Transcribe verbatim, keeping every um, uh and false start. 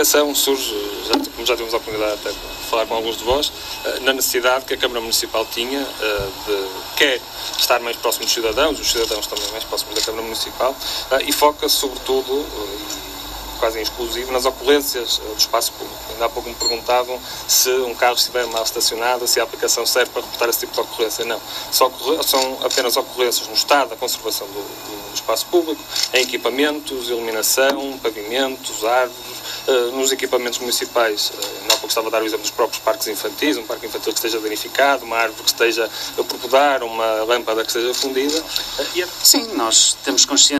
explicação surge, já, como já tivemos a oportunidade até de falar com alguns de vós, na necessidade que a Câmara Municipal tinha de, quer estar mais próximo dos cidadãos, os cidadãos também mais próximos da Câmara Municipal, e foca sobretudo, quase em exclusivo, nas ocorrências do espaço público. Ainda há pouco me perguntavam se um carro estiver mal estacionado, se a aplicação serve para reportar esse tipo de ocorrência. Não. Só são apenas ocorrências no estado da conservação do, do espaço público, em equipamentos, iluminação, pavimentos, árvores, nos equipamentos municipais. Não pouco estava a dar o exemplo dos próprios parques infantis, um parque infantil que esteja danificado, uma árvore que esteja a podar, uma lâmpada que esteja fundida. Sim, nós temos consciência